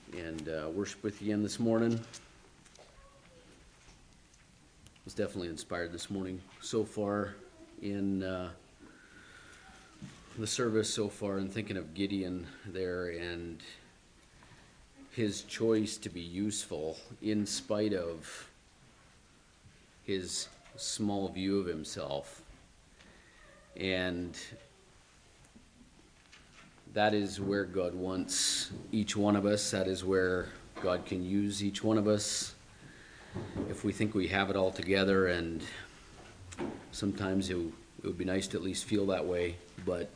and worship with you again this morning. Was definitely inspired this morning so far in the service so far, and thinking of Gideon there and his choice to be useful in spite of his small view of himself. And that is where God wants each one of us. That is where God can use each one of us. If we think we have it all together, and sometimes it would be nice to at least feel that way, but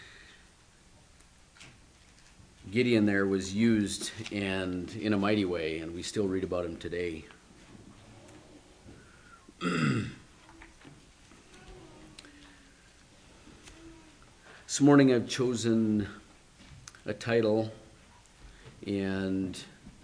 Gideon there was used and in a mighty way, and we still read about him today. This morning I've chosen a title, and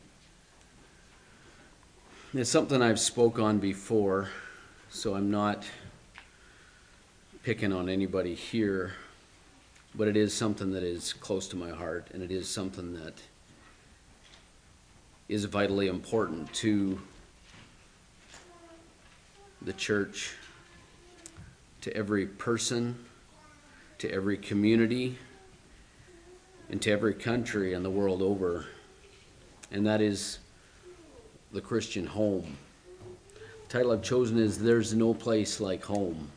it's something I've spoke on before, so I'm not picking on anybody here, but it is something that is close to my heart, and it is something that is vitally important to the church, to every person, to every community, and to every country in the world over, and that is the Christian home. The title I've chosen is There's No Place Like Home.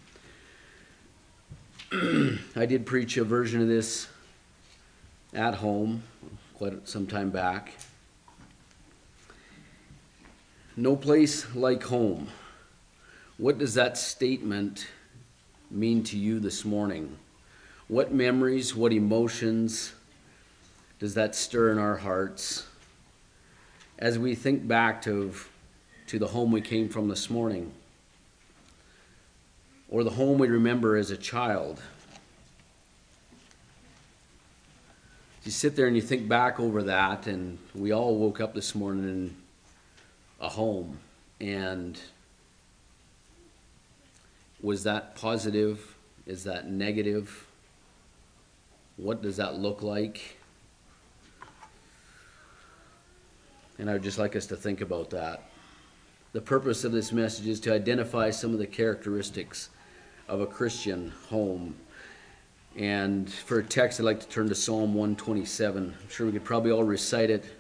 I did preach a version of this at home quite some time back. No place like home. What does that statement mean to you this morning? What memories, what emotions does that stir in our hearts as we think back to the home we came from this morning, or the home we remember as a child? You sit there and you think back over that, and we all woke up this morning in a home, and was that positive? Is that negative? What does that look like? And I would just like us to think about that. The purpose of this message is to identify some of the characteristics of a Christian home. And for a text, I'd like to turn to Psalm 127. I'm sure we could probably all recite it,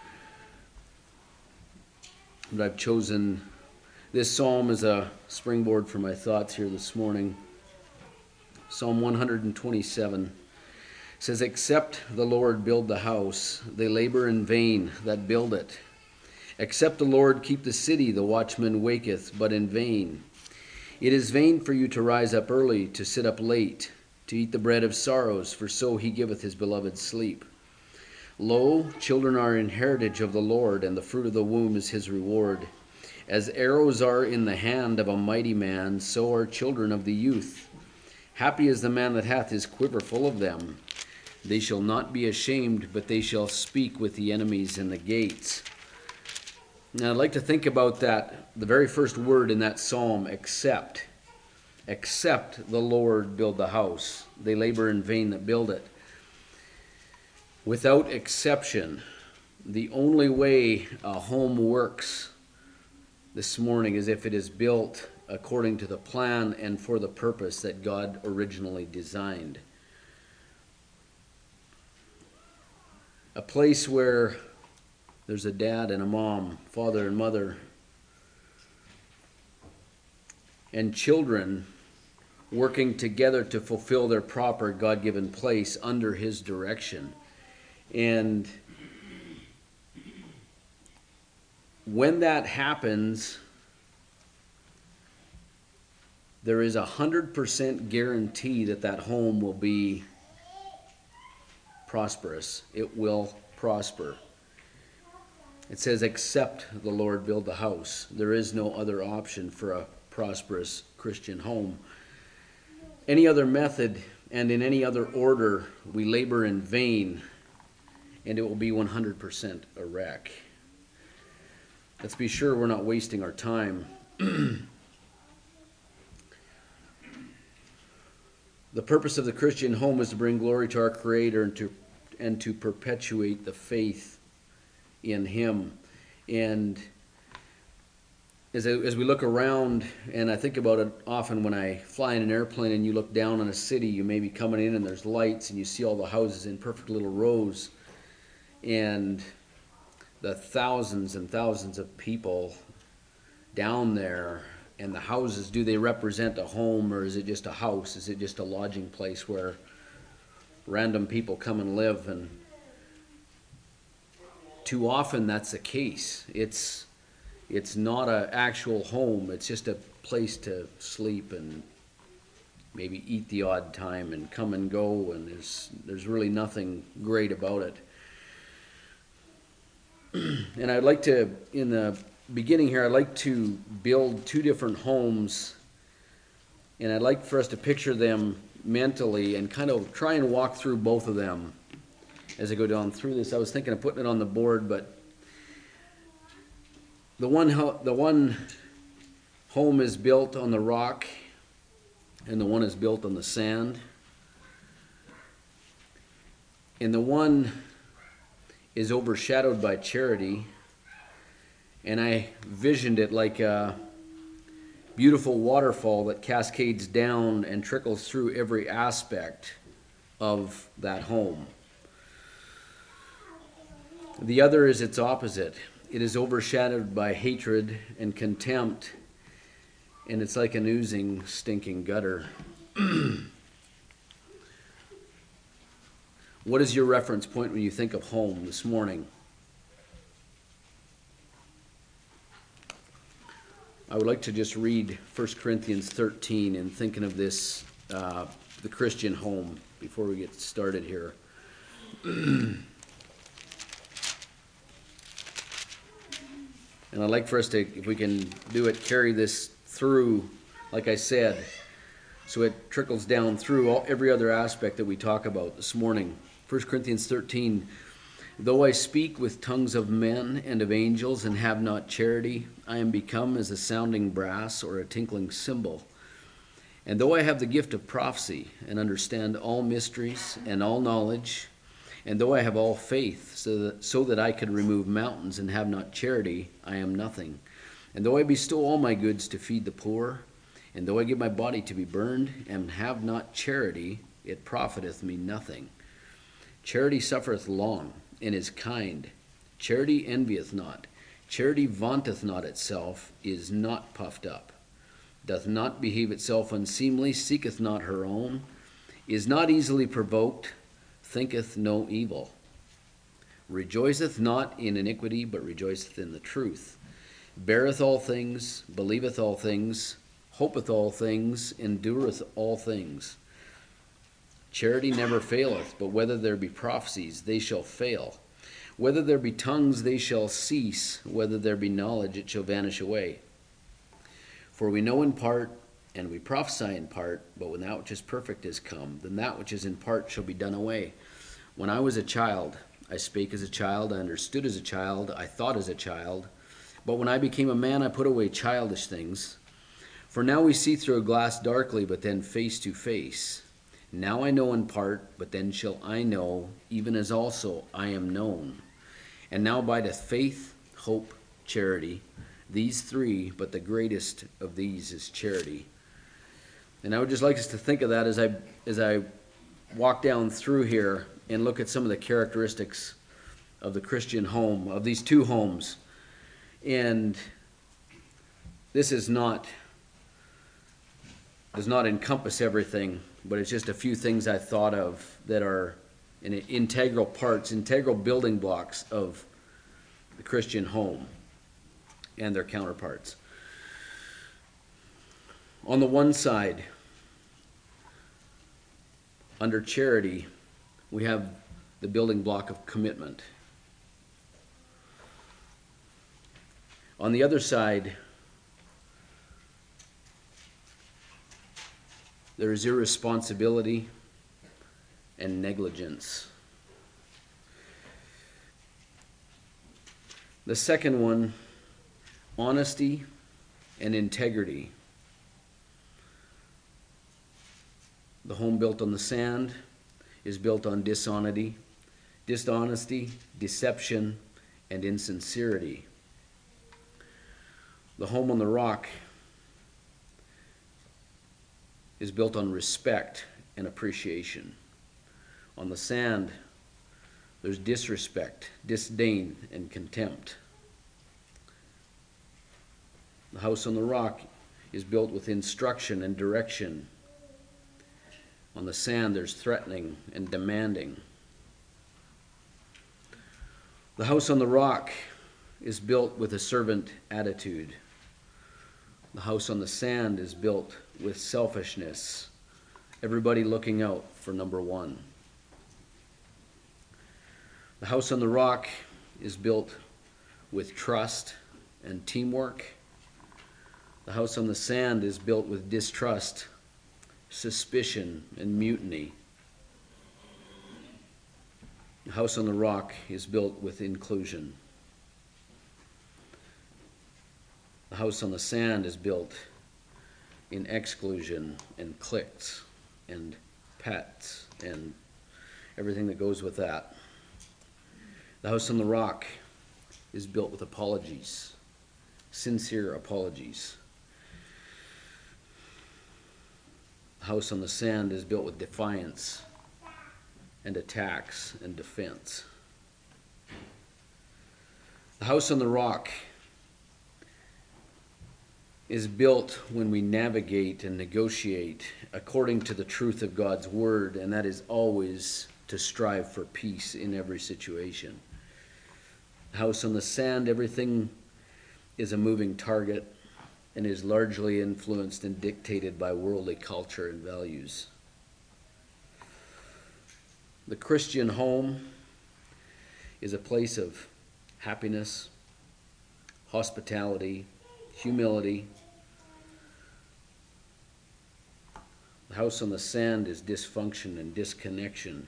but I've chosen this psalm as a springboard for my thoughts here this morning. Psalm 127 says, "Except the Lord build the house, they labor in vain that build it. Except the Lord keep the city, the watchman waketh, but in vain. It is vain for you to rise up early, to sit up late, to eat the bread of sorrows, for so he giveth his beloved sleep. Lo, children are an heritage of the Lord, and the fruit of the womb is his reward. As arrows are in the hand of a mighty man, so are children of the youth. Happy is the man that hath his quiver full of them. They shall not be ashamed, but they shall speak with the enemies in the gates." Now I'd like to think about that, the very first word in that psalm, except. Except the Lord build the house, they labor in vain that build it. Without exception, the only way a home works this morning is if it is built according to the plan and for the purpose that God originally designed. A place where there's a dad and a mom, father and mother, and children working together to fulfill their proper God-given place under his direction. And when that happens, there is 100% guarantee that that home will be prosperous. It will prosper. It says, except the Lord build the house. There is no other option for a prosperous Christian home. Any other method and in any other order, we labor in vain, and it will be 100% a wreck. Let's be sure we're not wasting our time. The purpose of the Christian home is to bring glory to our Creator and to perpetuate the faith in Him. And as we look around, and I think about it often when I fly in an airplane and you look down on a city, you may be coming in and there's lights and you see all the houses in perfect little rows, and the thousands and thousands of people down there, and the houses, do they represent a home, or is it just a house? Is it just a lodging place where random people come and live? And too often that's the case. It's not an actual home. It's just a place to sleep and maybe eat the odd time and come and go, and there's really nothing great about it. And I'd like to, in the beginning here, I'd like to build two different homes, and I'd like for us to picture them mentally and kind of try and walk through both of them as I go down through this. I was thinking of putting it on the board, but the one home is built on the rock, and the one is built on the sand. And the one is overshadowed by charity, and I visioned it like a beautiful waterfall that cascades down and trickles through every aspect of that home. The other is its opposite. It is overshadowed by hatred and contempt, and it's like an oozing, stinking gutter. What is your reference point when you think of home this morning? I would like to just read 1 Corinthians 13 and thinking of this, the Christian home, before we get started here. And I'd like for us to, if we can do it, carry this through, like I said, so it trickles down through every other aspect that we talk about this morning. 1 Corinthians 13, though I speak with tongues of men and of angels and have not charity, I am become as a sounding brass or a tinkling cymbal. And though I have the gift of prophecy and understand all mysteries and all knowledge, and though I have all faith, so that I could remove mountains and have not charity, I am nothing. And though I bestow all my goods to feed the poor, and though I give my body to be burned, and have not charity, it profiteth me nothing. Charity suffereth long, and is kind. Charity envieth not. Charity vaunteth not itself, is not puffed up, doth not behave itself unseemly, seeketh not her own, is not easily provoked, thinketh no evil, rejoiceth not in iniquity, but rejoiceth in the truth, beareth all things, believeth all things, hopeth all things, endureth all things. Charity never faileth, but whether there be prophecies, they shall fail. Whether there be tongues, they shall cease. Whether there be knowledge, it shall vanish away. For we know in part, and we prophesy in part, but when that which is perfect is come, then that which is in part shall be done away. When I was a child, I spake as a child, I understood as a child, I thought as a child. But when I became a man, I put away childish things. For now we see through a glass darkly, but then face to face. Now I know in part, but then shall I know, even as also I am known. And now abideth faith, hope, charity, these three, but the greatest of these is charity. And I would just like us to think of that as I walk down through here and look at some of the characteristics of the Christian home, of these two homes. And this does not encompass everything, but it's just a few things I thought of that are integral parts, integral building blocks of the Christian home and their counterparts. On the one side, under charity, we have the building block of commitment. On the other side, there is irresponsibility and negligence. The second one, honesty and integrity. The home built on the sand is built on dishonesty, deception, and insincerity. The home on the rock is built on respect and appreciation. On the sand, there's disrespect, disdain, and contempt. The house on the rock is built with instruction and direction. On the sand, there's threatening and demanding. The house on the rock is built with a servant attitude. The house on the sand is built with selfishness, everybody looking out for number one. The house on the rock is built with trust and teamwork. The house on the sand is built with distrust, suspicion, and mutiny. The house on the rock is built with inclusion. The house on the sand is built in exclusion and cliques and pets and everything that goes with that. The house on the rock is built with apologies, sincere apologies. The house on the sand is built with defiance and attacks and defense. The house on the rock is built when we navigate and negotiate according to the truth of God's word, and that is always to strive for peace in every situation. The house on the sand, everything is a moving target and is largely influenced and dictated by worldly culture and values. The Christian home is a place of happiness, hospitality, humility. The house on the sand is dysfunction and disconnection,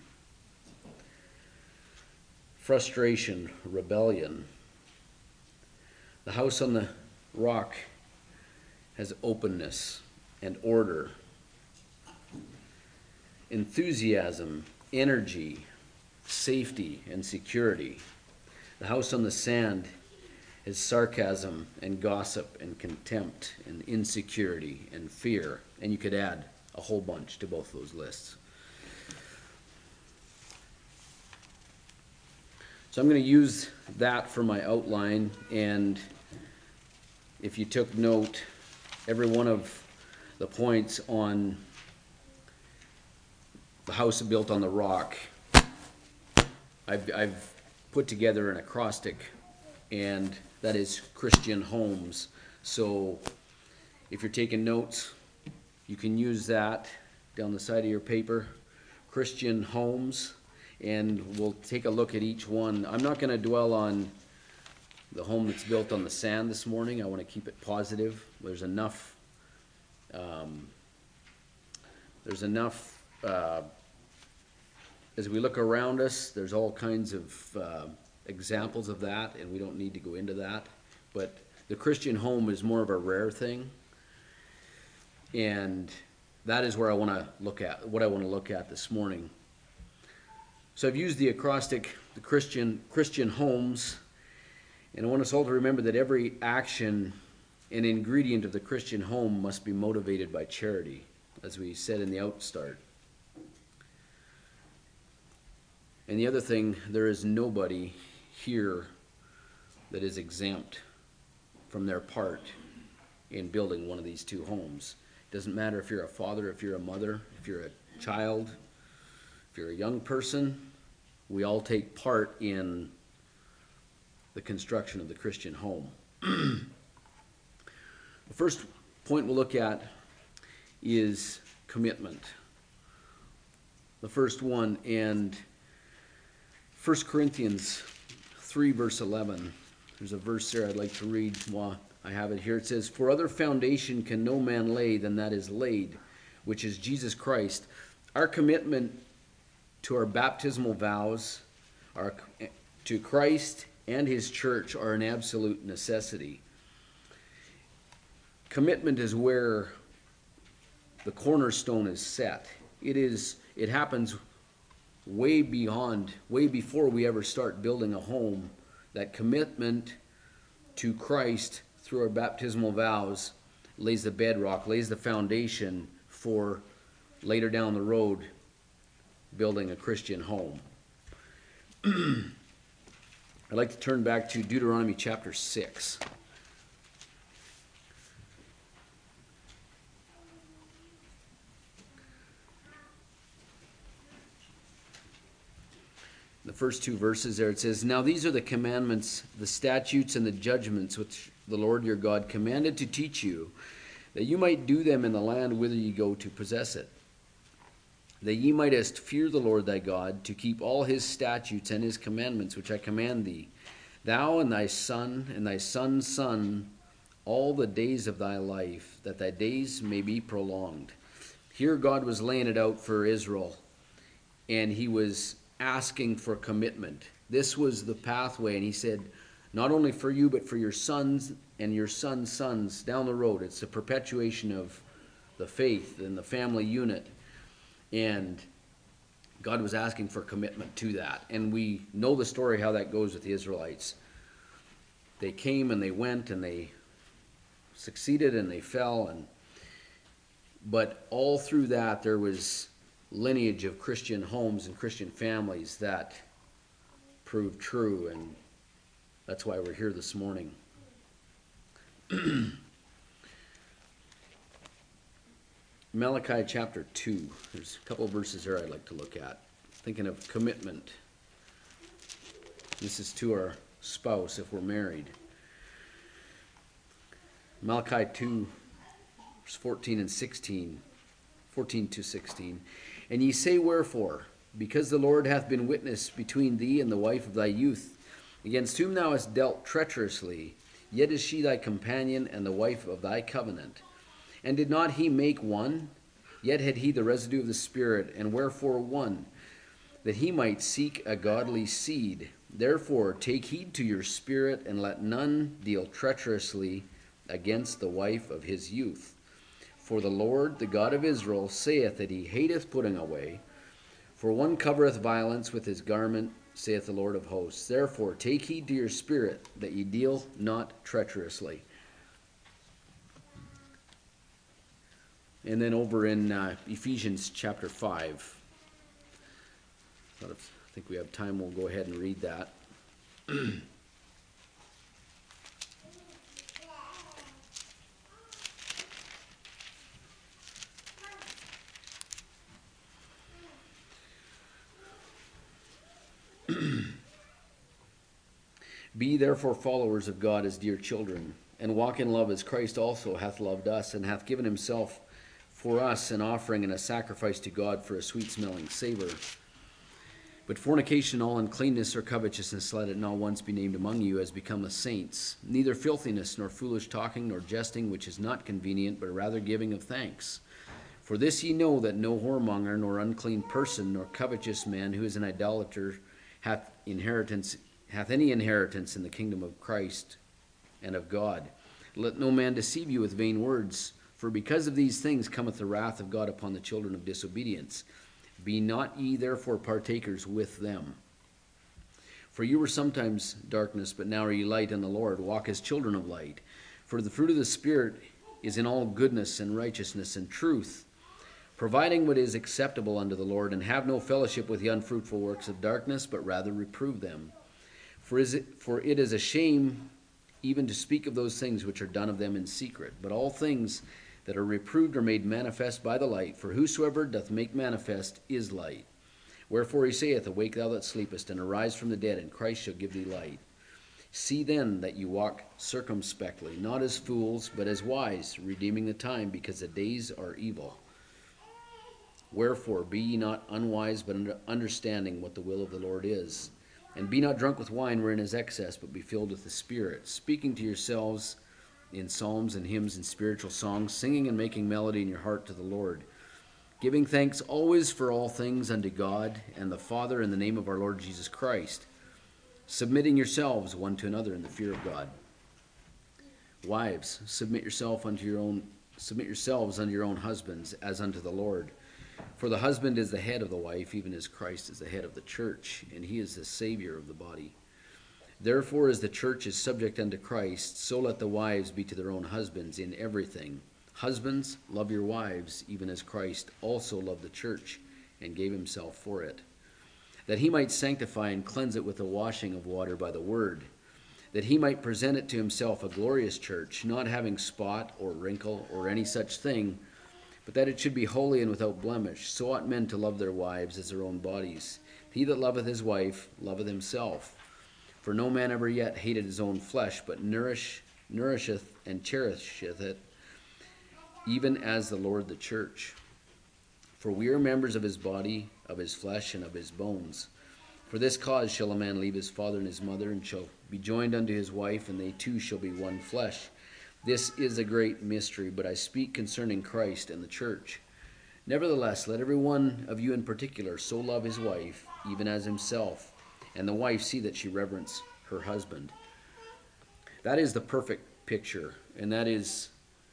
frustration, rebellion. The house on the rock has openness and order, enthusiasm, energy, safety, and security. The house on the sand is sarcasm and gossip and contempt and insecurity and fear. And you could add a whole bunch to both those lists. So I'm going to use that for my outline, and if you took note, every one of the points on the house built on the rock, I've put together an acrostic, and that is Christian homes. So if you're taking notes, you can use that down the side of your paper, Christian homes, and we'll take a look at each one. I'm not going to dwell on the home that's built on the sand this morning. I want to keep it positive. There's enough as we look around us, there's all kinds of examples of that, and we don't need to go into that. But the Christian home is more of a rare thing, and that is where I want to look at, what I want to look at this morning. So I've used the acrostic, the Christian homes, and I want us all to remember that every action and ingredient of the Christian home must be motivated by charity, as we said in the outstart. And the other thing, there is nobody here that is exempt from their part in building one of these two homes. It doesn't matter if you're a father, if you're a mother, if you're a child, if you're a young person, we all take part in the construction of the Christian home. The first point we'll look at is commitment. The first one, and 1 Corinthians 3 verse 11. There's a verse there I'd like to read while I have it here. It says, "For other foundation can no man lay than that is laid, which is Jesus Christ." Our commitment to our baptismal vows, to Christ and his church, are an absolute necessity. Commitment is where the cornerstone is set. It happens way before we ever start building a home. That commitment to Christ through our baptismal vows lays the bedrock, lays the foundation for later down the road building a Christian home. I'd like to turn back to Deuteronomy chapter 6. The first two verses there, it says, "Now these are the commandments, the statutes, and the judgments which the Lord your God commanded to teach you, that you might do them in the land whither ye go to possess it. That ye mightest fear the Lord thy God, to keep all his statutes and his commandments which I command thee, thou and thy son and thy son's son, all the days of thy life, that thy days may be prolonged." Here God was laying it out for Israel, and he was asking for commitment. This was the pathway, and he said, not only for you, but for your sons and your sons' sons down the road. It's a perpetuation of the faith and the family unit. And God was asking for commitment to that. And we know the story how that goes with the Israelites. They came and they went and they succeeded and they fell. But all through that there was lineage of Christian homes and Christian families that proved true, and that's why we're here this morning. Malachi chapter 2. There's a couple of verses there I'd like to look at. Thinking of commitment. This is to our spouse if we're married. Malachi 2, verse 14 and 16. 14 to 16. "And ye say, wherefore? Because the Lord hath been witness between thee and the wife of thy youth, against whom thou hast dealt treacherously, yet is she thy companion and the wife of thy covenant. And did not he make one? Yet had he the residue of the Spirit, and wherefore one? That he might seek a godly seed. Therefore take heed to your spirit, and let none deal treacherously against the wife of his youth. For the Lord, the God of Israel, saith that he hateth putting away. For one covereth violence with his garment, saith the Lord of hosts. Therefore take heed to your spirit, that ye deal not treacherously." And then over in Ephesians chapter 5. I think we have time, we'll go ahead and read that. "Be therefore followers of God as dear children, and walk in love as Christ also hath loved us, and hath given himself for us an offering and a sacrifice to God for a sweet-smelling savor. But fornication, all uncleanness or covetousness, let it not once be named among you as become the saints, neither filthiness, nor foolish talking, nor jesting, which is not convenient, but rather giving of thanks. For this ye know, that no whoremonger, nor unclean person, nor covetous man who is an idolater hath any inheritance in the kingdom of Christ and of God. Let no man deceive you with vain words, for because of these things cometh the wrath of God upon the children of disobedience. Be not ye therefore partakers with them. For you were sometimes darkness, but now are ye light in the Lord. Walk as children of light. For the fruit of the Spirit is in all goodness and righteousness and truth, providing what is acceptable unto the Lord, and have no fellowship with the unfruitful works of darkness, but rather reprove them. For it is a shame even to speak of those things which are done of them in secret. But all things that are reproved are made manifest by the light. For whosoever doth make manifest is light. Wherefore he saith, Awake thou that sleepest, and arise from the dead, and Christ shall give thee light. See then that you walk circumspectly, not as fools, but as wise, redeeming the time, because the days are evil. Wherefore be ye not unwise, but understanding what the will of the Lord is. And be not drunk with wine wherein is excess, but be filled with the Spirit, speaking to yourselves in psalms and hymns and spiritual songs, singing and making melody in your heart to the Lord, giving thanks always for all things unto God and the Father in the name of our Lord Jesus Christ, submitting yourselves one to another in the fear of God. Wives, submit yourselves unto your own husbands, as unto the Lord. For the husband is the head of the wife, even as Christ is the head of the church, and he is the Savior of the body. Therefore, as the church is subject unto Christ, so let the wives be to their own husbands in everything. Husbands, love your wives, even as Christ also loved the church and gave himself for it, that he might sanctify and cleanse it with the washing of water by the word, that he might present it to himself a glorious church, not having spot or wrinkle or any such thing, but that it should be holy and without blemish. So ought men to love their wives as their own bodies. He that loveth his wife loveth himself. For no man ever yet hated his own flesh, but nourisheth and cherisheth it, even as the Lord the church. For we are members of his body, of his flesh, and of his bones. For this cause shall a man leave his father and his mother, and shall be joined unto his wife, and they two shall be one flesh. This is a great mystery, but I speak concerning Christ and the church. Nevertheless, let every one of you in particular so love his wife, even as himself, and the wife see that she reverence her husband. That is the perfect picture, and that is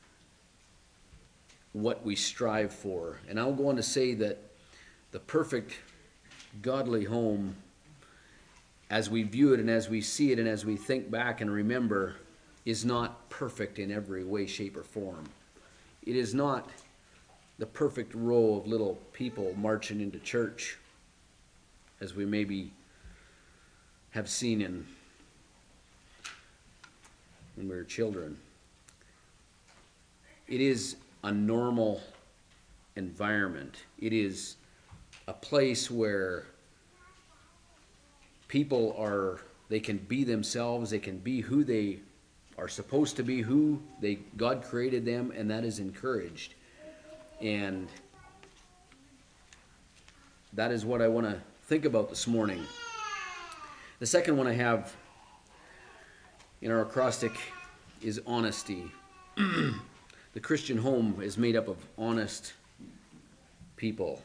what we strive for. And I'll go on to say that the perfect godly home, as we view it and as we see it and as we think back and remember, is not perfect in every way, shape, or form. It is not the perfect row of little people marching into church, as we maybe have seen when we were children. It is a normal environment. It is a place where people they can be themselves, they can be who they are supposed to be, God created them, and that is encouraged. And that is what I want to think about this morning. The second one I have in our acrostic is honesty. The Christian home is made up of honest people.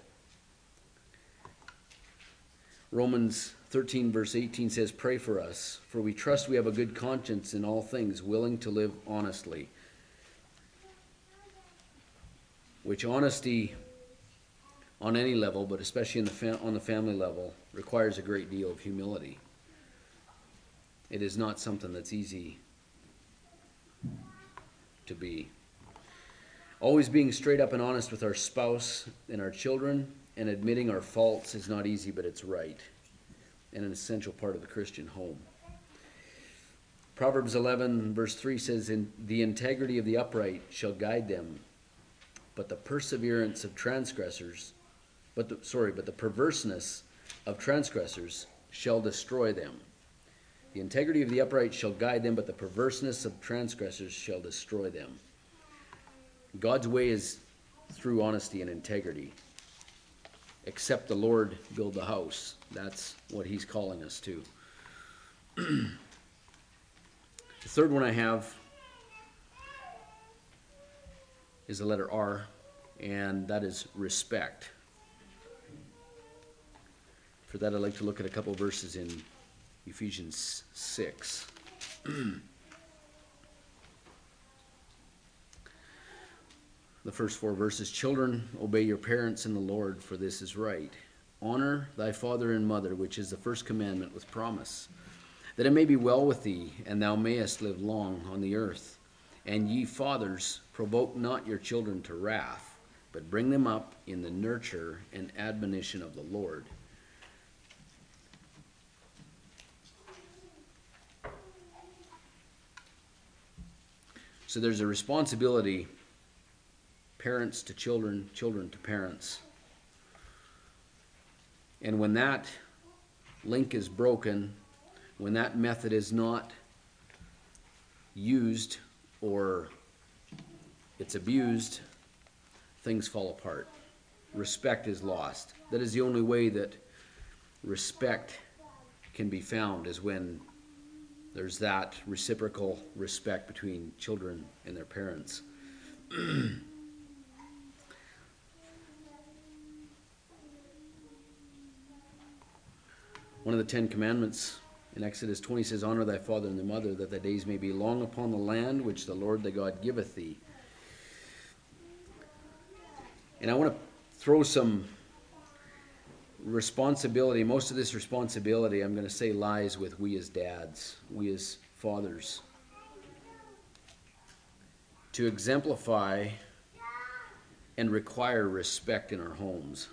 Romans 13 verse 18 says, "Pray for us, for we trust we have a good conscience in all things, willing to live honestly." Which honesty on any level, but especially on the family level, requires a great deal of humility. It is not something that's easy to be. Always being straight up and honest with our spouse and our children and admitting our faults is not easy, but it's right and an essential part of the Christian home. Proverbs 11 verse 3 says, "The integrity of the upright shall guide them, but the perseverance of transgressors, but the perverseness of transgressors shall destroy them." The integrity of the upright shall guide them, but the perverseness of transgressors shall destroy them. God's way is through honesty and integrity. Except the Lord build the house. That's what he's calling us to. The third one I have is the letter R, and that is respect. For that, I'd like to look at a couple verses in Ephesians 6. The first 4 verses, "Children, obey your parents in the Lord, for this is right. Honor thy father and mother, which is the first commandment with promise, that it may be well with thee, and thou mayest live long on the earth. And ye fathers, provoke not your children to wrath, but bring them up in the nurture and admonition of the Lord." So there's a responsibility, parents to children, children to parents. And when that link is broken, when that method is not used or it's abused, things fall apart. Respect is lost. That is the only way that respect can be found, is when there's that reciprocal respect between children and their parents. One of the 10 Commandments in Exodus 20 says, "Honor thy father and thy mother, that thy days may be long upon the land which the Lord thy God giveth thee." And I want to throw some responsibility, most of this responsibility, I'm going to say, lies with we as dads, we as fathers, to exemplify and require respect in our homes.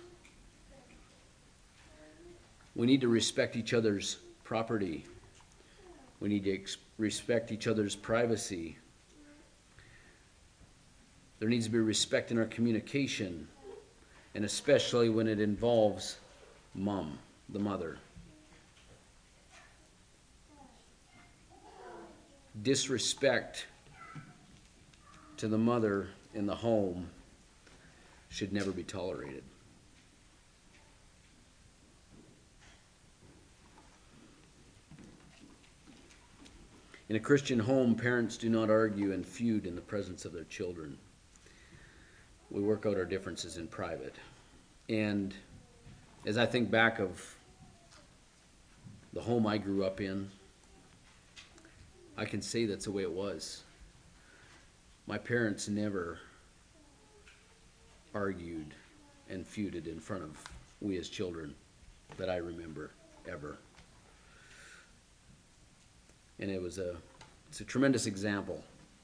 We need to respect each other's property. We need to respect each other's privacy. There needs to be respect in our communication, and especially when it involves mom, the mother. Disrespect to the mother in the home should never be tolerated. In a Christian home, parents do not argue and feud in the presence of their children. We work out our differences in private. And as I think back of the home I grew up in, I can say that's the way it was. My parents never argued and feuded in front of we as children that I remember ever. And it's a tremendous example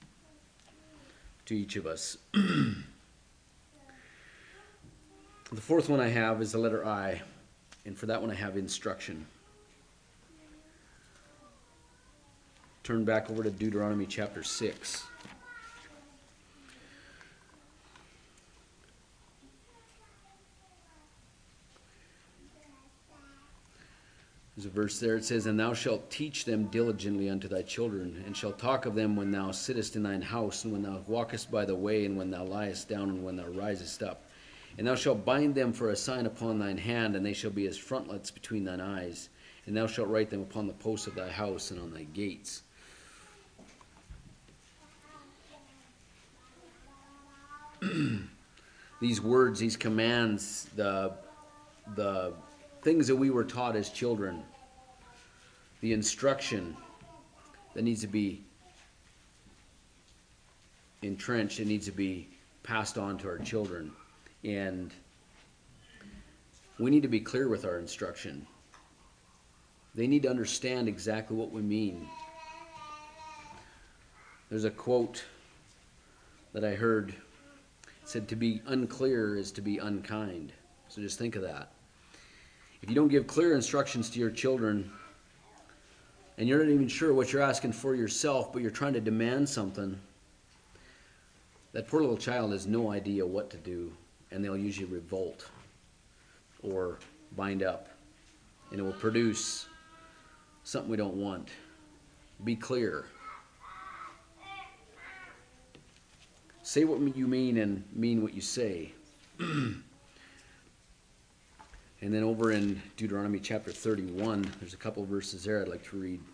to each of us. The fourth one I have is the letter I, and for that one I have instruction. Turn back over to Deuteronomy chapter 6. There's a verse there. It says, "And thou shalt teach them diligently unto thy children, and shalt talk of them when thou sittest in thine house, and when thou walkest by the way, and when thou liest down, and when thou risest up. And thou shalt bind them for a sign upon thine hand, and they shall be as frontlets between thine eyes. And thou shalt write them upon the posts of thy house and on thy gates." These words, these commands, the things that we were taught as children, the instruction that needs to be entrenched, it needs to be passed on to our children. And we need to be clear with our instruction. They need to understand exactly what we mean. There's a quote that I heard. It said, "To be unclear is to be unkind." So just think of that. If you don't give clear instructions to your children, and you're not even sure what you're asking for yourself, but you're trying to demand something, that poor little child has no idea what to do, and they'll usually revolt or bind up, and it will produce something we don't want. Be clear. Say what you mean and mean what you say. And then over in Deuteronomy chapter 31, there's a couple verses there I'd like to read.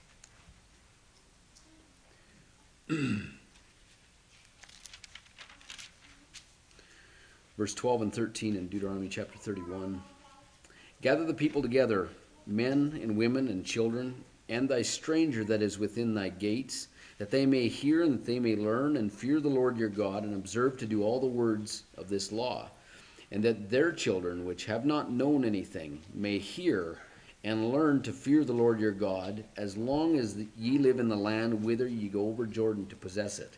Verse 12 and 13 in Deuteronomy chapter 31. "Gather the people together, men and women and children, and thy stranger that is within thy gates, that they may hear and that they may learn and fear the Lord your God, and observe to do all the words of this law. And that their children, which have not known anything, may hear and learn to fear the Lord your God, as long as ye live in the land whither ye go over Jordan to possess it."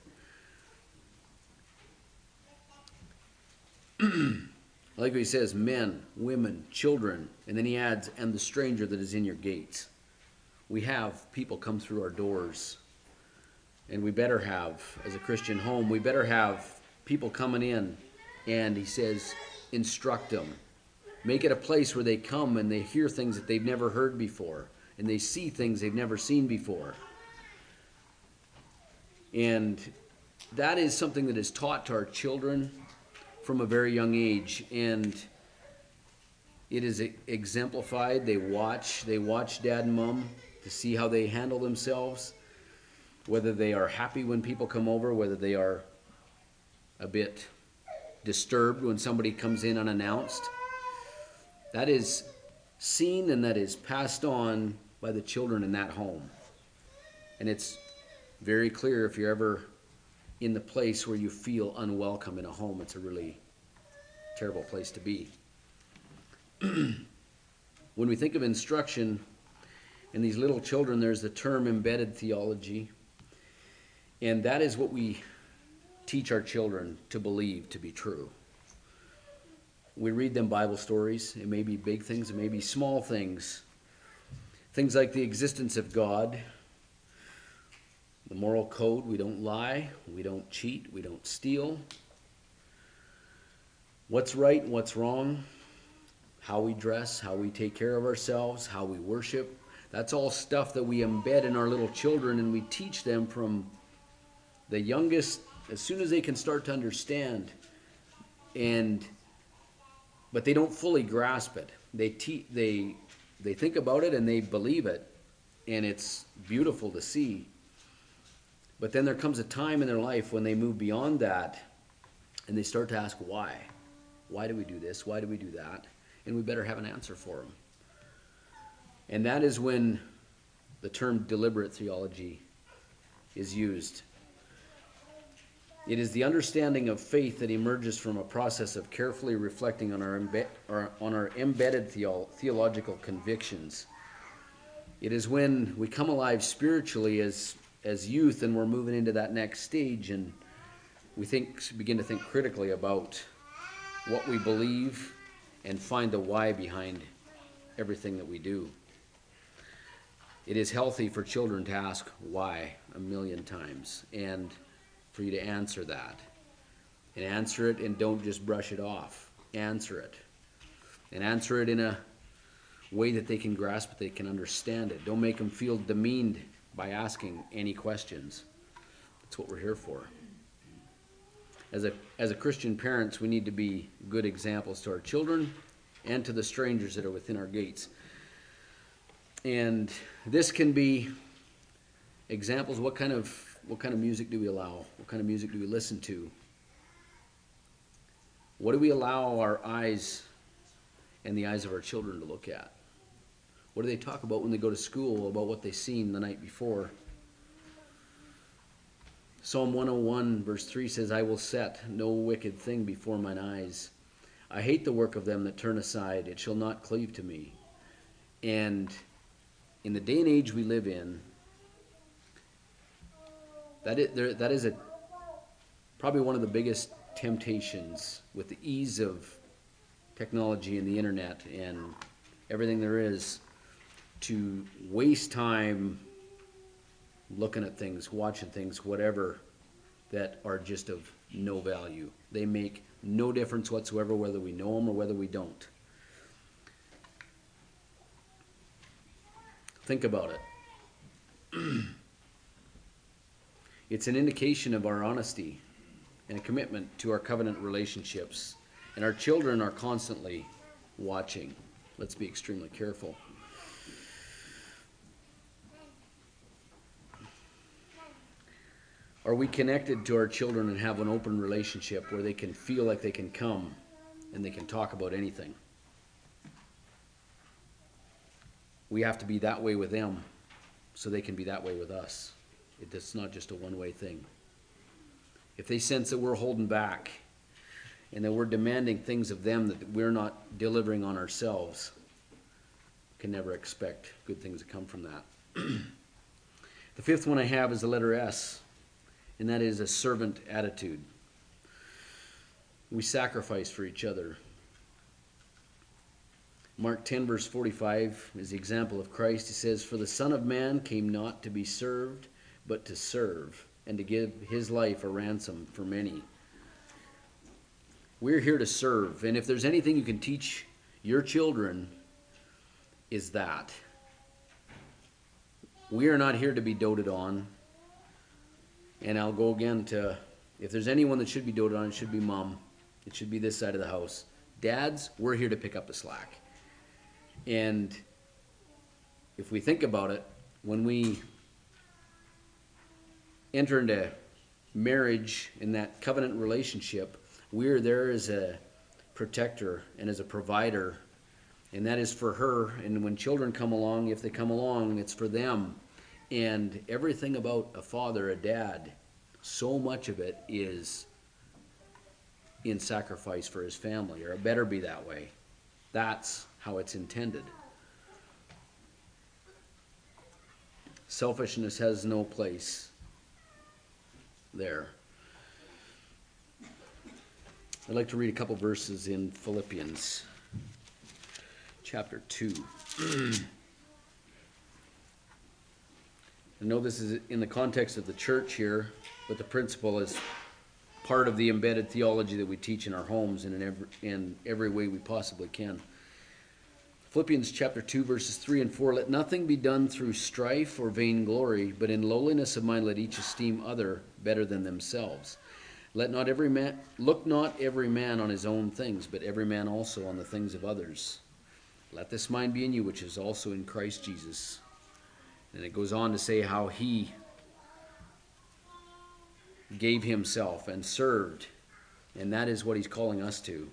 Like what he says, men, women, children, and then he adds, "and the stranger that is in your gates." We have people come through our doors, and we better have, as a Christian home, we better have people coming in, and he says, instruct them. Make it a place where they come and they hear things that they've never heard before, and they see things they've never seen before. And that is something that is taught to our children from a very young age, and it is exemplified. They watch dad and mom to see how they handle themselves, whether they are happy when people come over, whether they are a bit disturbed when somebody comes in unannounced. That is seen and that is passed on by the children in that home. And it's very clear if you're ever in the place where you feel unwelcome in a home, it's a really terrible place to be. When we think of instruction in these little children, there's the term embedded theology. And that is what we teach our children to believe to be true. We read them Bible stories. It may be big things, it may be small things. Things like the existence of God, the moral code: we don't lie, we don't cheat, we don't steal. What's right and what's wrong, how we dress, how we take care of ourselves, how we worship. That's all stuff that we embed in our little children, and we teach them from the youngest, as soon as they can start to understand. But they don't fully grasp it. They think about it and they believe it, and it's beautiful to see. But then there comes a time in their life when they move beyond that, and they start to ask why. Why do we do this? Why do we do that? And we better have an answer for them. And that is when the term deliberate theology is used. It is the understanding of faith that emerges from a process of carefully reflecting on our embedded theological convictions. It is when we come alive spiritually as youth, and we're moving into that next stage, and we begin to think critically about what we believe and find the why behind everything that we do. It is healthy for children to ask why a million times, and for you to answer that. And answer it, and don't just brush it off. Answer it. And answer it in a way that they can grasp it, they can understand it. Don't make them feel demeaned by asking any questions. That's what we're here for. As a Christian parents, we need to be good examples to our children and to the strangers that are within our gates. And this can be examples. What kind of music do we allow? What kind of music do we listen to? What do we allow our eyes and the eyes of our children to look at? What do they talk about when they go to school, about what they've seen the night before? Psalm 101 verse 3 says, I will set no wicked thing before mine eyes. I hate the work of them that turn aside. It shall not cleave to me. And in the day and age we live in, that is probably one of the biggest temptations with the ease of technology and the internet and everything there is, to waste time looking at things, watching things, whatever, that are just of no value. They make no difference whatsoever whether we know them or whether we don't. Think about it. It's an indication of our honesty and a commitment to our covenant relationships. And our children are constantly watching. Let's be extremely careful. Are we connected to our children and have an open relationship where they can feel like they can come and they can talk about anything? We have to be that way with them so they can be that way with us. It's not just a one-way thing. If they sense that we're holding back and that we're demanding things of them that we're not delivering on ourselves, can never expect good things to come from that. The fifth one I have is the letter S, and that is a servant attitude. We sacrifice for each other. Mark 10 verse 45 is the example of Christ. He says, for the Son of Man came not to be served, but to serve, and to give his life a ransom for many. We're here to serve, and if there's anything you can teach your children, is that. We are not here to be doted on. And I'll go again to, if there's anyone that should be doted on, it should be mom. It should be this side of the house. Dads, we're here to pick up the slack. And if we think about it, when we enter into marriage in that covenant relationship, we're there as a protector and as a provider, and that is for her. And when children come along, if they come along, it's for them. And everything about a father, a dad, so much of it is in sacrifice for his family, or it better be that way. That's how it's intended. Selfishness has no place there. I'd like to read a couple verses in Philippians chapter 2. I know this is in the context of the church here, but the principle is part of the embedded theology that we teach in our homes and in every way we possibly can. Philippians chapter 2, verses 3 and 4, let nothing be done through strife or vainglory, but in lowliness of mind let each esteem other better than themselves. Look not every man on his own things, but every man also on the things of others. Let this mind be in you, which is also in Christ Jesus. And it goes on to say how he gave himself and served, and that is what he's calling us to.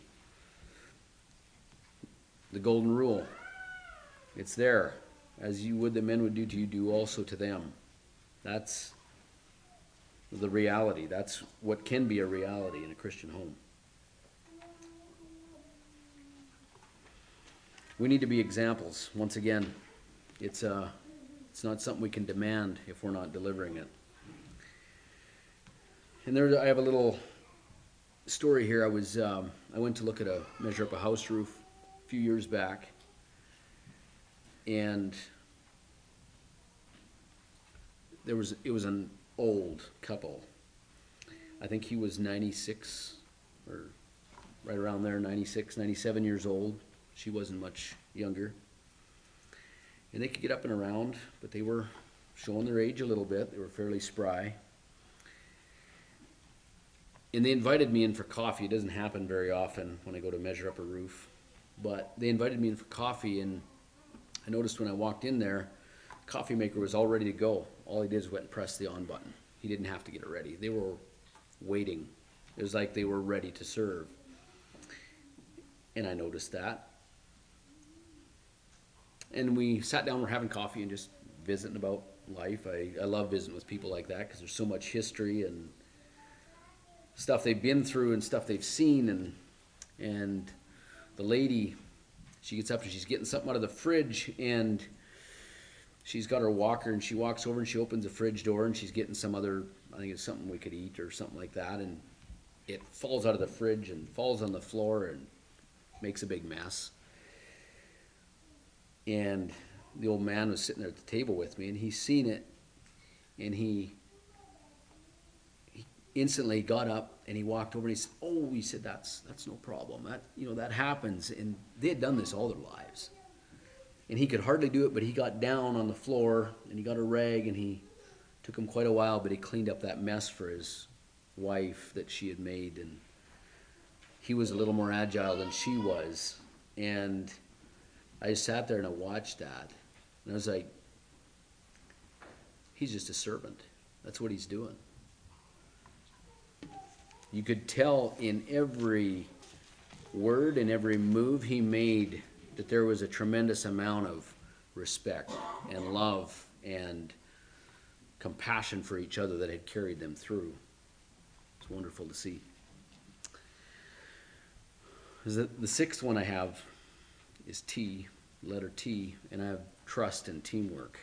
The golden rule, it's there. As you would the men would do to you, do also to them. That's the reality. That's what can be a reality in a Christian home. We need to be examples. Once again, it's not something we can demand if we're not delivering it. And I have a little story here. I went to look at measure up a house roof a few years back, and it was an old couple. I think he was 96 or right around there, 96, 97 years old. She wasn't much younger. And they could get up and around, but they were showing their age a little bit. They were fairly spry. And they invited me in for coffee. It doesn't happen very often when I go to measure up a roof. But they invited me in for coffee, and I noticed when I walked in there, the coffee maker was all ready to go. All he did was went and press the on button. He didn't have to get it ready. They were waiting. It was like they were ready to serve. And I noticed that. And we sat down, we're having coffee and just visiting about life. I love visiting with people like that because there's so much history and stuff they've been through and stuff they've seen. And the lady, she gets up and she's getting something out of the fridge, and she's got her walker, and she walks over and she opens the fridge door, and she's getting some other, I think it's something we could eat or something like that, and it falls out of the fridge and falls on the floor and makes a big mess. And the old man was sitting there at the table with me, and he's seen it, and he instantly got up and he walked over and he said, "Oh," he said, "that's no problem. That happens." And they had done this all their lives. And he could hardly do it, but he got down on the floor and he got a rag, and he took him quite a while, but he cleaned up that mess for his wife that she had made. And he was a little more agile than she was. And I just sat there and I watched that. And I was like, he's just a servant. That's what he's doing. You could tell in every word and every move he made that there was a tremendous amount of respect and love and compassion for each other that had carried them through. It's wonderful to see. The sixth one I have is T, letter T, and I have trust and teamwork.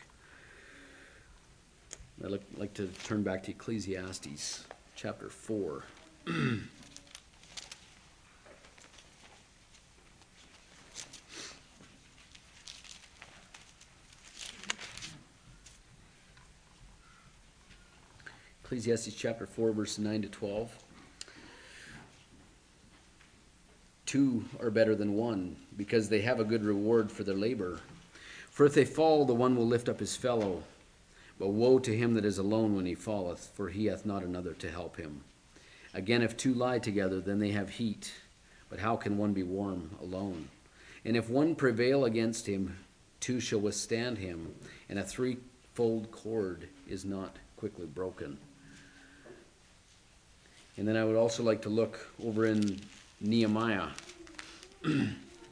I'd like to turn back to Ecclesiastes chapter 4. Ecclesiastes chapter 4, verse 9 to 12. Two are better than one, because they have a good reward for their labor. For if they fall, the one will lift up his fellow. But woe to him that is alone when he falleth, for he hath not another to help him. Again, if two lie together, then they have heat. But how can one be warm alone? And if one prevail against him, two shall withstand him. And a threefold cord is not quickly broken. And then I would also like to look over in Nehemiah. I'd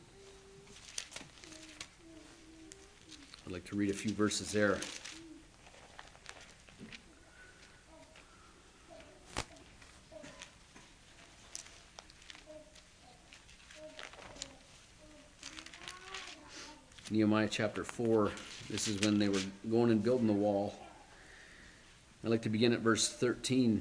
like to read a few verses there. Nehemiah chapter 4. This is when they were going and building the wall. I'd like to begin at verse 13.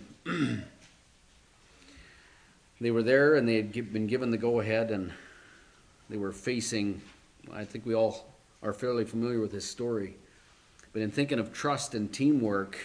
They were there and they had been given the go-ahead, and they were facing, I think we all are fairly familiar with this story, but in thinking of trust and teamwork,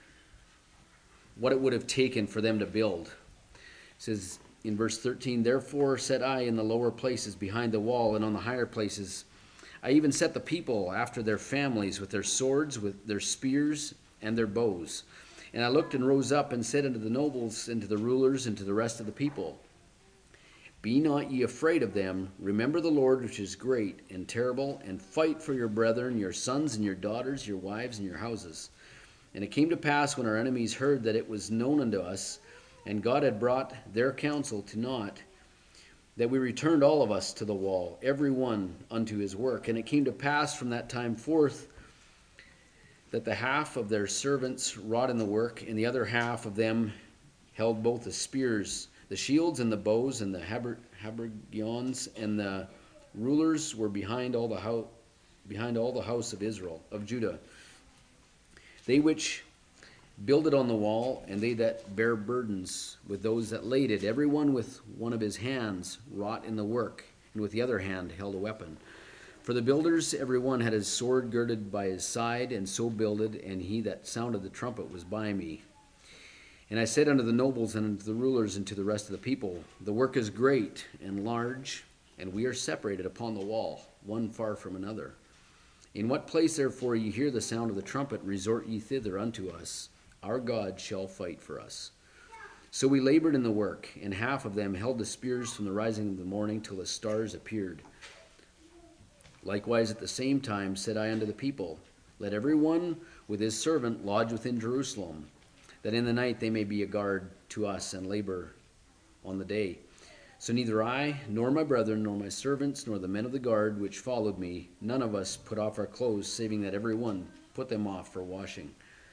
what it would have taken for them to build. It says in verse 13, "Therefore set I in the lower places behind the wall, and on the higher places I even set the people after their families, with their swords, with their spears, and their bows. And I looked and rose up and said unto the nobles, and to the rulers, and to the rest of the people, Be not ye afraid of them. Remember the Lord, which is great and terrible, and fight for your brethren, your sons and your daughters, your wives and your houses. And it came to pass, when our enemies heard that it was known unto us, and God had brought their counsel to naught, that we returned all of us to the wall, every one unto his work. And it came to pass from that time forth, that the half of their servants wrought in the work, and the other half of them held both the spears, the shields, and the bows, and the habergeons, and the rulers were behind all the house of Israel, of Judah. They which builded on the wall, and they that bare burdens with those that laid it, every one with one of his hands wrought in the work, and with the other hand held a weapon. For the builders, every one had his sword girded by his side, and so builded, and he that sounded the trumpet was by me. And I said unto the nobles, and unto the rulers, and to the rest of the people, The work is great and large, and we are separated upon the wall, one far from another. In what place therefore ye hear the sound of the trumpet, resort ye thither unto us. Our God shall fight for us. So we labored in the work, and half of them held the spears from the rising of the morning till the stars appeared. Likewise at the same time said I unto the people, Let every one with his servant lodge within Jerusalem, that in the night they may be a guard to us, and labor on the day. So neither I, nor my brethren, nor my servants, nor the men of the guard which followed me, none of us put off our clothes, saving that every one put them off for washing."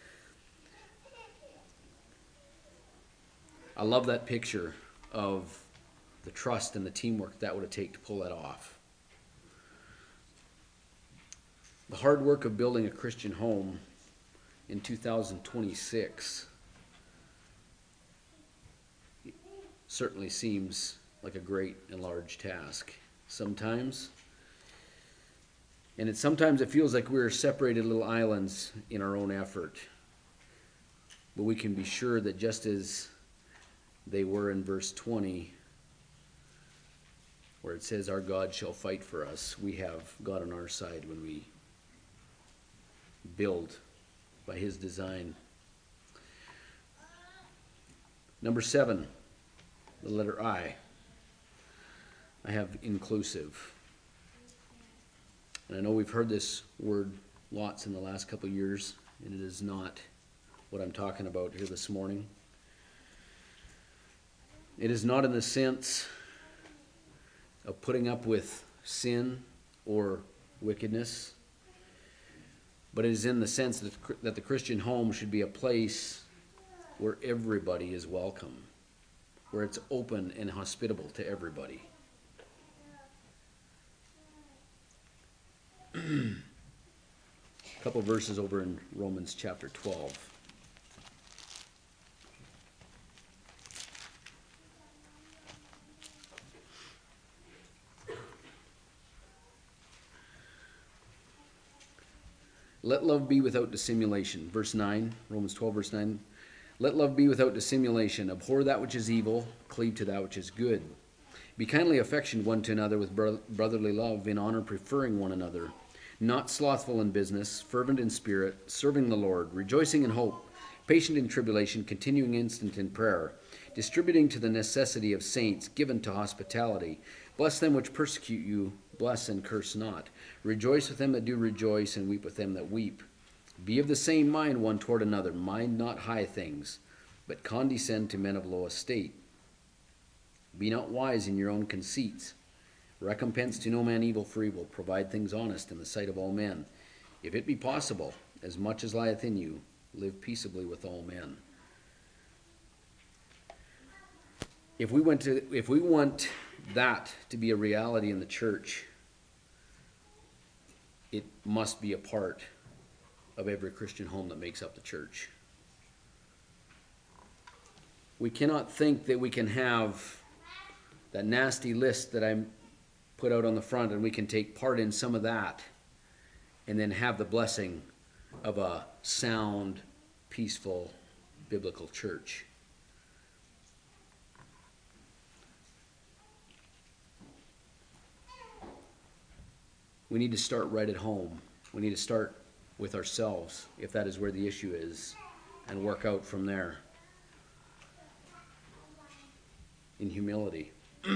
I love that picture of the trust and the teamwork that would have taken to pull that off. The hard work of building a Christian home in 2026 certainly seems like a great and large task sometimes. And sometimes it feels like we're separated little islands in our own effort. But we can be sure that just as they were in verse 20, where it says, Our God shall fight for us, we have God on our side when we build by his design. Number 7, the letter I. I have inclusive. And I know we've heard this word lots in the last couple of years, and it is not what I'm talking about here this morning. It is not in the sense of putting up with sin or wickedness, but it is in the sense that the Christian home should be a place where everybody is welcome, where it's open and hospitable to everybody. A couple verses over in Romans chapter 12. Let love be without dissimulation. Verse 9, Romans 12, verse 9. Let love be without dissimulation. Abhor that which is evil, cleave to that which is good. Be kindly affectioned one to another with brotherly love, in honor preferring one another. Not slothful in business, fervent in spirit, serving the Lord, rejoicing in hope, patient in tribulation, continuing instant in prayer, distributing to the necessity of saints, given to hospitality. Bless them which persecute you, bless and curse not. Rejoice with them that do rejoice, and weep with them that weep. Be of the same mind one toward another. Mind not high things, but condescend to men of low estate. Be not wise in your own conceits. Recompense to no man evil for evil. Provide things honest in the sight of all men. If it be possible, as much as lieth in you, live peaceably with all men. If we want that to be a reality in the church, it must be a part of every Christian home that makes up the church. We cannot think that we can have that nasty list that I put out on the front and we can take part in some of that and then have the blessing of a sound, peaceful, biblical church. We need to start right at home. We need to start with ourselves, if that is where the issue is, and work out from there in humility.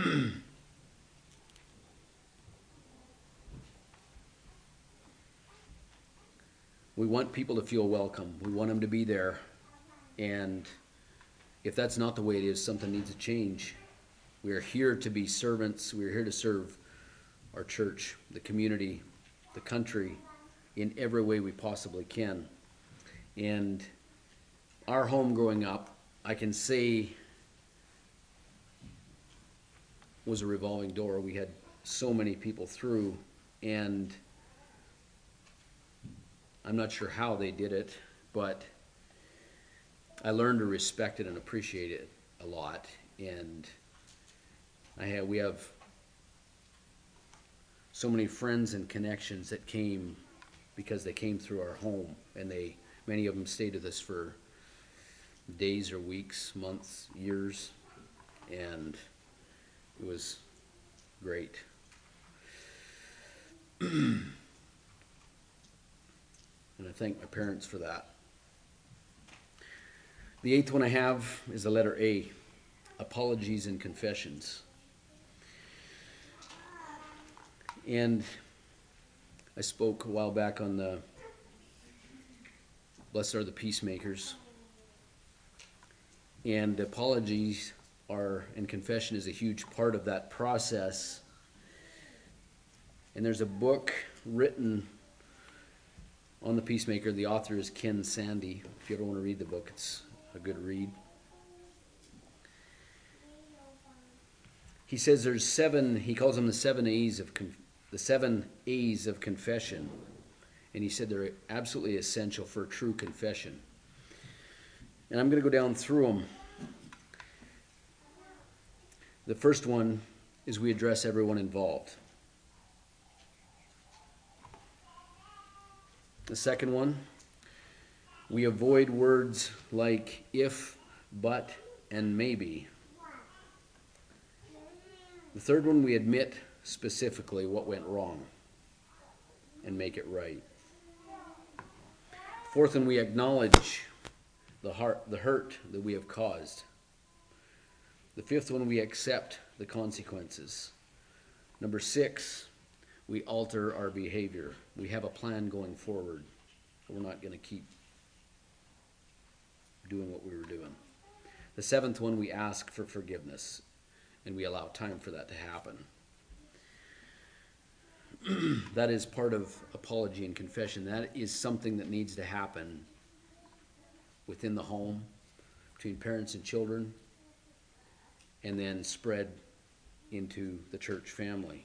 We want people to feel welcome. We want them to be there. And if that's not the way it is, something needs to change. We are here to be servants. We are here to serve our church, the community, the country, in every way we possibly can. And our home growing up, I can say, was a revolving door. We had so many people through, and I'm not sure how they did it, but I learned to respect it and appreciate it a lot. And we have so many friends and connections that came because they came through our home, and many of them stayed with us for days or weeks, months, years, and it was great. And I thank my parents for that. The eighth one I have is the letter A, apologies and confessions. And I spoke a while back on the Blessed are the Peacemakers. And apologies and confession is a huge part of that process. And there's a book written on the Peacemaker. The author is Ken Sande. If you ever want to read the book, it's a good read. He says there's he calls them the 7 A's of confession. And he said they're absolutely essential for true confession. And I'm going to go down through them. The first one is we address everyone involved. The second one, we avoid words like if, but, and maybe. The third one, we admit specifically what went wrong and make it right. Fourth one, we acknowledge the hurt that we have caused. The fifth one, we accept the consequences. Number 6, we alter our behavior. We have a plan going forward. We're not going to keep doing what we were doing. The 7th one, we ask for forgiveness, and we allow time for that to happen. That is part of apology and confession. That is something that needs to happen within the home, between parents and children, and then spread into the church family.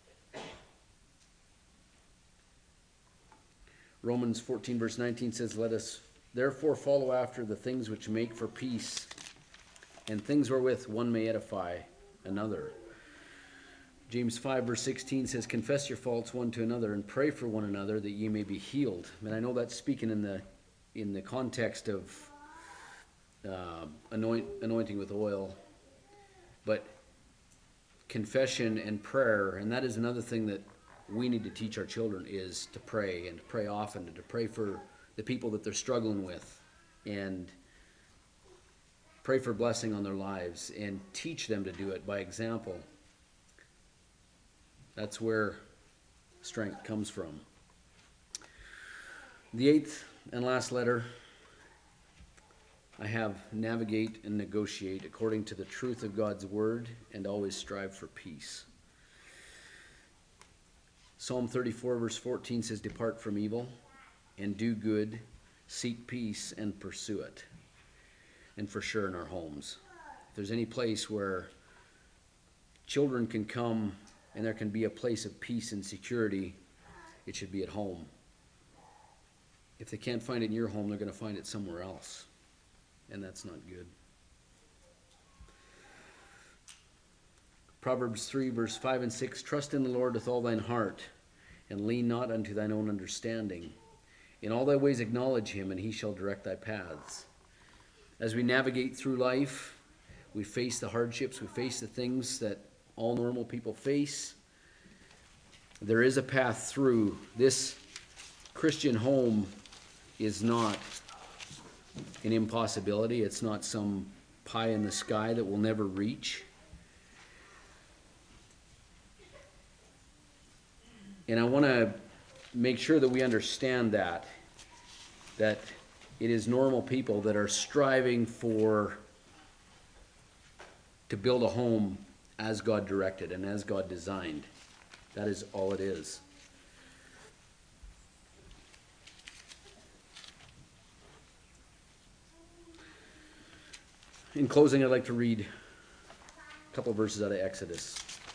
Romans 14 verse 19 says, "Let us therefore follow after the things which make for peace, and things wherewith one may edify another." James 5 verse 16 says, "Confess your faults one to another, and pray for one another that ye may be healed." And I know that's speaking in the context of anointing with oil, but confession and prayer, and that is another thing that we need to teach our children, is to pray, and to pray often, and to pray for the people that they're struggling with, and pray for blessing on their lives, and teach them to do it by example. That's where strength comes from. The 8th and last letter, I have navigate and negotiate according to the truth of God's word, and always strive for peace. Psalm 34 verse 14 says, "Depart from evil and do good, seek peace and pursue it." And for sure in our homes, if there's any place where children can come and there can be a place of peace and security, it should be at home. If they can't find it in your home, they're going to find it somewhere else. And that's not good. Proverbs 3, verse 5 and 6, trust in the Lord with all thine heart, and lean not unto thine own understanding. In all thy ways acknowledge him, and he shall direct thy paths. As we navigate through life, we face the hardships, we face the things that all normal people face. There is a path through. This Christian home is not an impossibility. It's not some pie in the sky that we'll never reach. And I want to make sure that we understand that it is normal people that are striving to build a home as God directed and as God designed. That is all it is. In closing, I'd like to read a couple verses out of Exodus.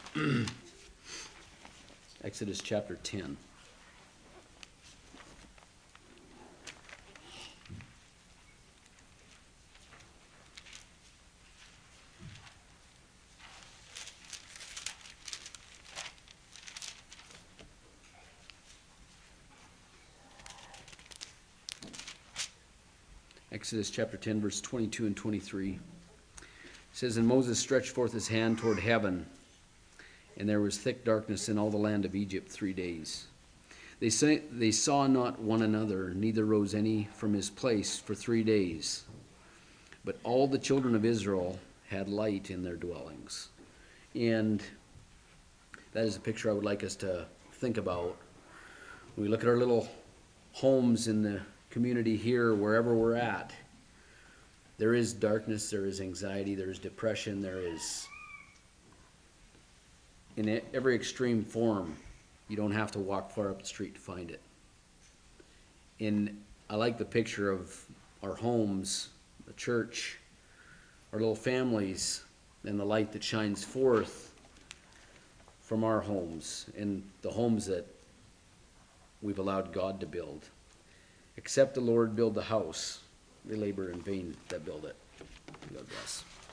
Exodus chapter 10. Exodus chapter 10, verse 22 and 23. It says, And Moses stretched forth his hand toward heaven, and there was thick darkness in all the land of Egypt 3 days. They saw not one another, neither rose any from his place for 3 days. But all the children of Israel had light in their dwellings. And that is a picture I would like us to think about. When we look at our little homes in the community here, wherever we're at, there is darkness, there is anxiety, there is depression, there is, in every extreme form, you don't have to walk far up the street to find it. And I like the picture of our homes, the church, our little families, and the light that shines forth from our homes and the homes that we've allowed God to build. Except the Lord build the house, they labor in vain that build it. God bless.